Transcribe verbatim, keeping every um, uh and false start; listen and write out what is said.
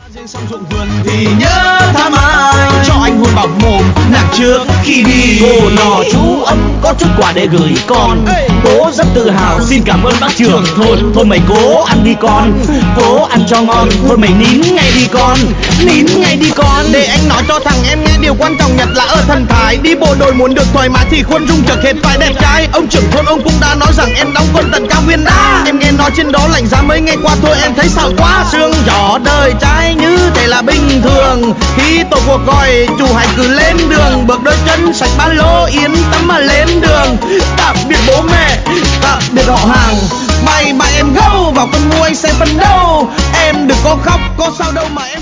Riêng xong ruộng vườn thì nhớ thăm ai, cho anh hôn vào mồm nàng trước khi đi. Cô nọ chú ấm có chút quà để gửi con. Bố rất tự hào xin cảm ơn bác trưởng. Thôi thôi mày cố ăn đi con, cố ăn cho ngon. Thôi mày nín ngay đi con, nín ngay đi con. Để anh nói cho thằng em nghe điều quan trọng nhất là ở thần thái. Đi bộ đội muốn được thoải mái thì khuôn dung trước hết phải đẹp trai. Ông trưởng thôn ông cũng đã nói rằng em đóng quân tận cao nguyên đá. Em nghe nói trên đó lạnh giá mấy ngày qua thôi em thấy xạo quá. Sương gió đời trai như thế là bình thường. Khi tổ cuộc gọi chủ hãy cứ lên đường. Bước đôi chân sạch ba lô yên tâm mà lên đường. Tạm biệt bố mẹ, tạm biệt họ hàng. Bye bye em gâu vào con mua anh xem phân đâu. Em đừng có khóc có sao đâu mà em